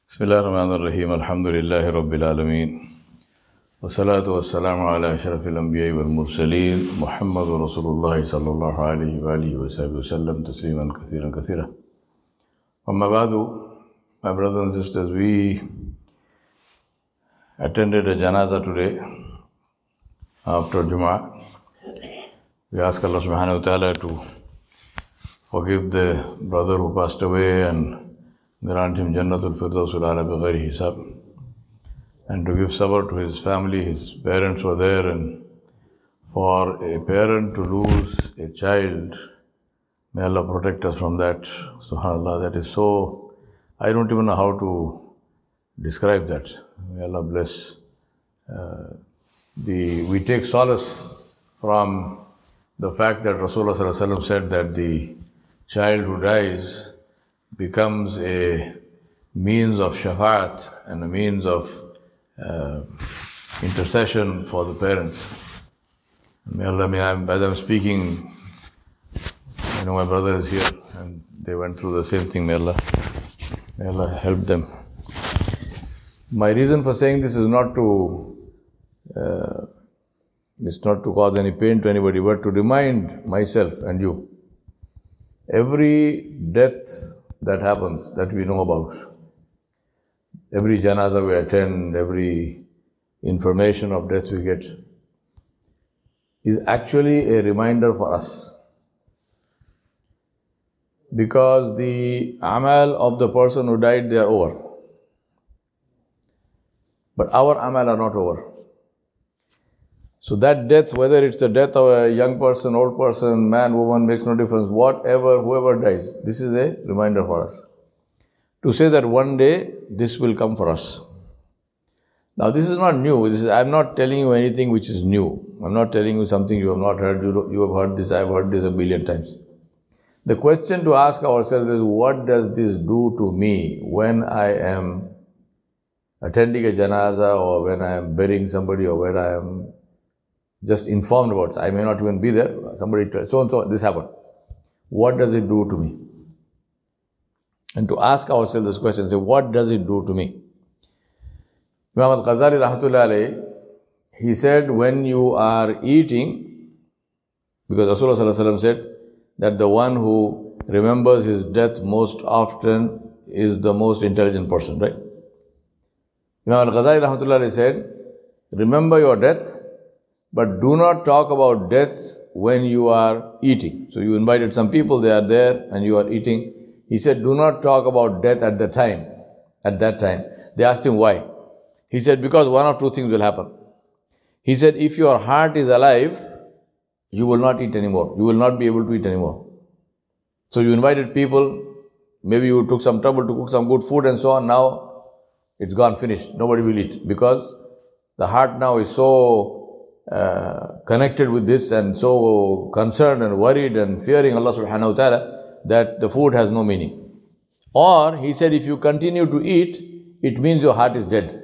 Bismillahirrahmanirrahim. Alhamdulillahi Rabbil Alameen. Wassalatu wassalamu ala ashrafil anbiya'i wal mursaleen. Muhammadur Rasulullah sallallahu alayhi wa alihi wa sahbihi wa sallam tasliman kathiran kathira. Amma ba'du, my brothers and sisters, we attended a janaza today after Jum'ah. We ask Allah subhanahu wa ta'ala to forgive the brother who passed away and grant him Jannatul Firdausul A'la bi ghairi hisab, and to give sabr to his family. His parents were there, and for a parent to lose a child, may Allah protect us from that. SubhanAllah, that is so, I don't even know how to describe that. May Allah bless. We take solace from the fact that Rasulullah Sallallahu Alaihi Wasallam said that the child who dies becomes a means of shafaat and a means of intercession for the parents. May Allah, as I'm speaking, my brother is here and they went through the same thing. May Allah help them. My reason for saying this is not to cause any pain to anybody, but to remind myself and you. Every death that happens, that we know about, every janaza we attend, every information of death we get, is actually a reminder for us. Because the amal of the person who died, they are over. But our amal are not over. So that death, whether it's the death of a young person, old person, man, woman, makes no difference. Whoever dies, this is a reminder for us. To say that one day, this will come for us. Now this is not new. I'm not telling you anything which is new. I'm not telling you something you have not heard. You have heard this, I've heard this a billion times. The question to ask ourselves is, what does this do to me when I am attending a janaza, or when I am burying somebody, or when I am just informed about it? I may not even be there. Somebody tells, so and so, this happened. What does it do to me? And to ask ourselves this question, say, what does it do to me? Imam al-Ghazali rahmatullahi alayhi, he said, when you are eating, because Rasulullah sallallahu alaihi wasallam said that the one who remembers his death most often is the most intelligent person, right? Imam al-Ghazali rahmatullahi alayhi said, remember your death, but do not talk about death when you are eating. So you invited some people, they are there and you are eating. He said, do not talk about death at that time. They asked him why. He said, because one of two things will happen. He said, if your heart is alive, you will not eat anymore. You will not be able to eat anymore. So you invited people, maybe you took some trouble to cook some good food and so on. Now it's gone, finished. Nobody will eat, because the heart now is so connected with this and so concerned and worried and fearing Allah subhanahu wa ta'ala that the food has no meaning. Or he said, if you continue to eat, it means your heart is dead.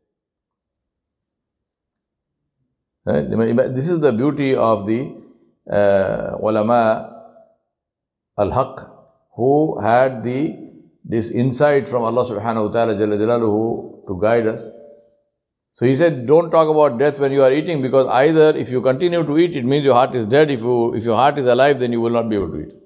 Right? This is the beauty of the ulama al-haq, who had this insight from Allah subhanahu wa ta'ala jalla jalaluhu to guide us. So he said, don't talk about death when you are eating, because either if you continue to eat, it means your heart is dead. If your heart is alive, then you will not be able to eat.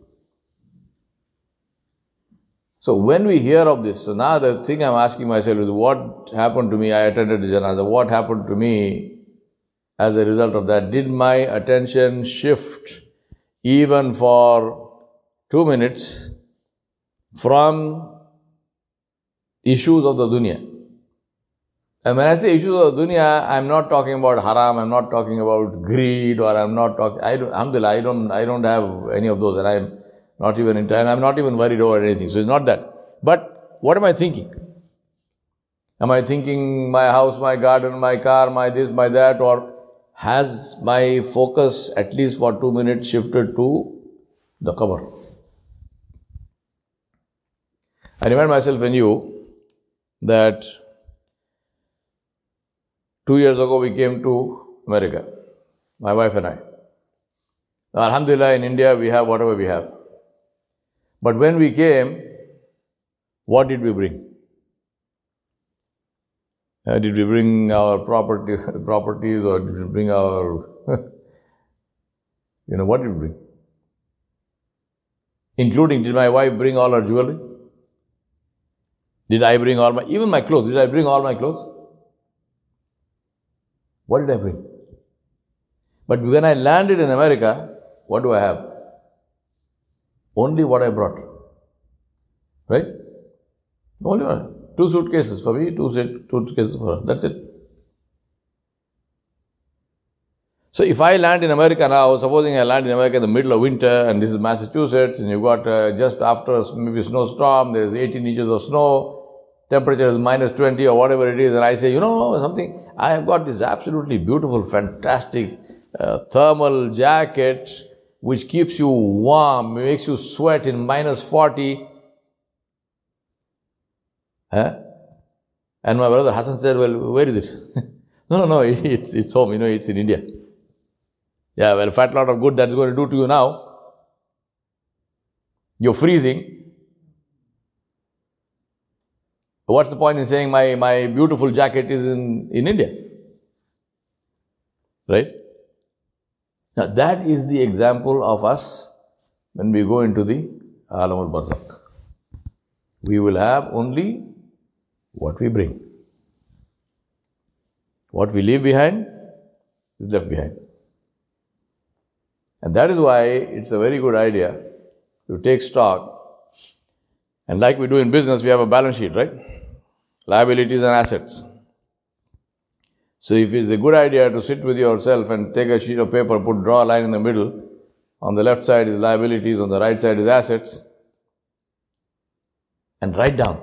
So when we hear of this, so now the thing I'm asking myself is, what happened to me? I attended the janazah. What happened to me as a result of that? Did my attention shift even for 2 minutes from issues of the dunya? And when I say issues of the dunya, I'm not talking about haram, I'm not talking about greed, or I'm not talking, alhamdulillah, I don't have any of those, and I'm not even worried over anything. So it's not that. But what am I thinking? Am I thinking my house, my garden, my car, my this, my that, or has my focus at least for 2 minutes shifted to the qabr? I remind myself and you that 2 years ago, we came to America, my wife and I. Alhamdulillah, in India, we have whatever we have. But when we came, what did we bring? Did we bring our properties, or did we bring our, what did we bring? Including, did my wife bring all her jewelry? Did I bring even my clothes? Did I bring all my clothes? What did I bring? But when I landed in America, what do I have? Only what I brought. Right? Only one. 2 suitcases for me, 2 suitcases for her. That's it. So if I land in America now, supposing I land in America in the middle of winter, and this is Massachusetts, and you've got just after maybe snowstorm, there's 18 inches of snow, temperature is minus 20 or whatever it is, and I say, something, I have got this absolutely beautiful, fantastic thermal jacket which keeps you warm, makes you sweat in minus 40. And my brother Hassan said, well, where is it? No, it's home, it's in India. Yeah, well, fat lot of good that's going to do to you now. You're freezing. What's the point in saying my beautiful jacket is in India? Right? Now, that is the example of us when we go into the Alam al-Barzakh. We will have only what we bring. What we leave behind is left behind. And that is why it's a very good idea to take stock. And like we do in business, we have a balance sheet, right? Liabilities and assets. So if it's a good idea to sit with yourself and take a sheet of paper, draw a line in the middle, on the left side is liabilities, on the right side is assets, and write down.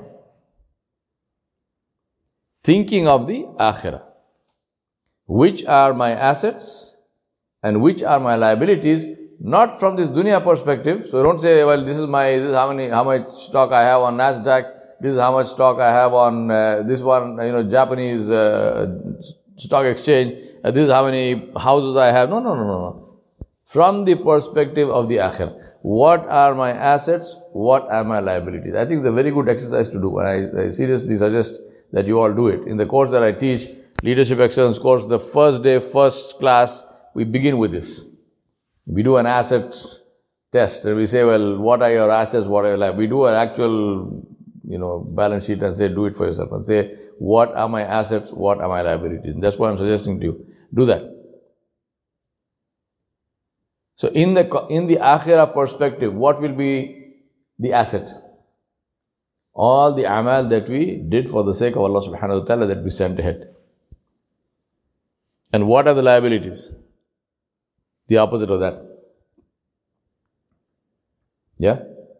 Thinking of the Akhirah. Which are my assets and which are my liabilities, not from this dunya perspective. So don't say, well, this is how much stock I have on Nasdaq, this is how much stock I have on this one, Japanese stock exchange, this is how many houses I have. No. From the perspective of the Akhirah. What are my assets? What are my liabilities? I think it's a very good exercise to do, and I seriously suggest that you all do it. In the course that I teach, Leadership Excellence course, the first day, first class, we begin with this. We do an asset test, and we say, well, what are your assets, what are your liabilities? We do an actual, balance sheet and say, do it for yourself, and say, what are my assets, what are my liabilities? And that's what I'm suggesting to you. Do that. So in the Akhirah perspective, what will be the asset? All the amal that we did for the sake of Allah subhanahu wa ta'ala that we sent ahead. And what are the liabilities? The opposite of that. Yeah?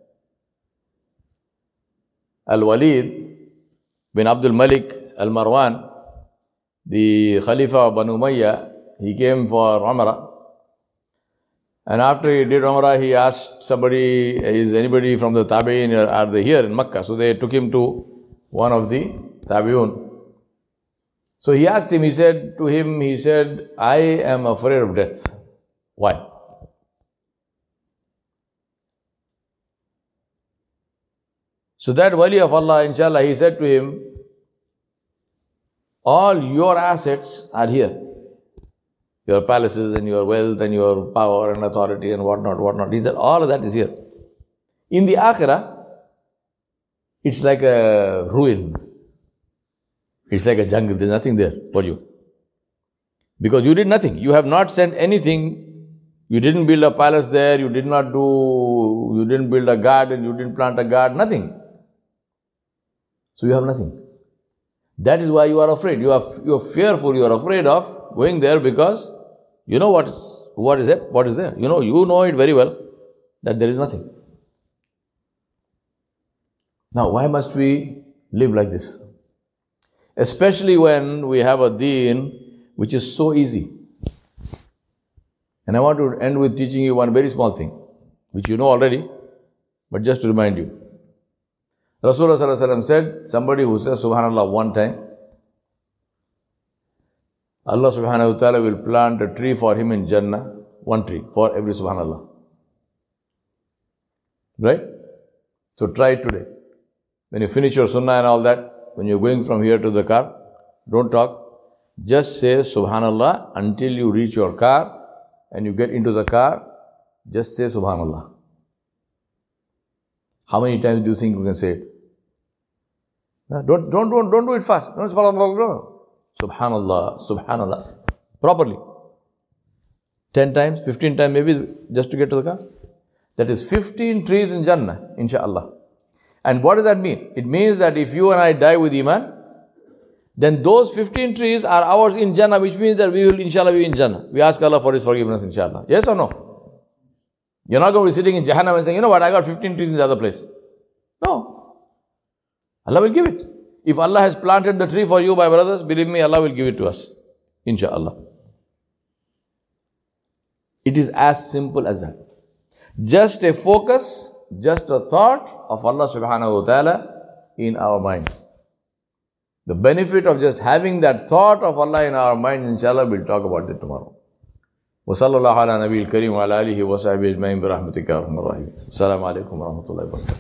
Al-Walid bin Abdul Malik al-Marwan, the Khalifa of Banu Umayyah, he came for Umrah. And after he did Umrah, he asked somebody, is anybody from the Tabi'in, are they here in Makkah? So they took him to one of the Tabi'un. So he asked him, he said, I am afraid of death. Why? So that wali of Allah, inshallah, he said to him, all your assets are here. Your palaces and your wealth and your power and authority and whatnot. He said, all of that is here. In the Akhirah, it's like a ruin. It's like a jungle. There's nothing there for you. Because you did nothing. You have not sent anything. You didn't build a palace there. You didn't build a garden. You didn't plant a garden. Nothing. So you have nothing. That is why you are afraid. You are fearful. You are afraid of going there because you know what is there. You know it very well that there is nothing. Now, why must we live like this? Especially when we have a deen which is so easy. And I want to end with teaching you one very small thing, which you know already, but just to remind you. Rasulullah sallallahu alaihi wasallam said, somebody who says Subhanallah one time, Allah subhanahu wa ta'ala will plant a tree for him in Jannah, one tree for every Subhanallah. Right? So try it today. When you finish your sunnah and all that, when you're going from here to the car, Don't talk. Just say Subhanallah until you reach your car and you get into the car. Just say Subhanallah. How many times do you think you can say it? Don't do it fast. No, Subhanallah, Subhanallah. Properly. 10 times, 15 times maybe just to get to the car. That is 15 trees in Jannah, inshaAllah. And what does that mean? It means that if you and I die with Iman, then those 15 trees are ours in Jannah, which means that we will inshallah be in Jannah. We ask Allah for His forgiveness, inshallah. Yes or no? You're not going to be sitting in Jahannam and saying, you know what, I got 15 trees in the other place. No. Allah will give it. If Allah has planted the tree for you, my brothers, believe me, Allah will give it to us. Inshallah. It is as simple as that. Just a focus, just a thought of Allah subhanahu wa ta'ala in our minds. The benefit of just having that thought of Allah in our minds, inshallah, we'll talk about it tomorrow. وصلى الله على نبي الكريم وعلى آله وصحبه أجمعين برحمتك يا أرحم الراحمين. السلام عليكم ورحمة الله وبركاته.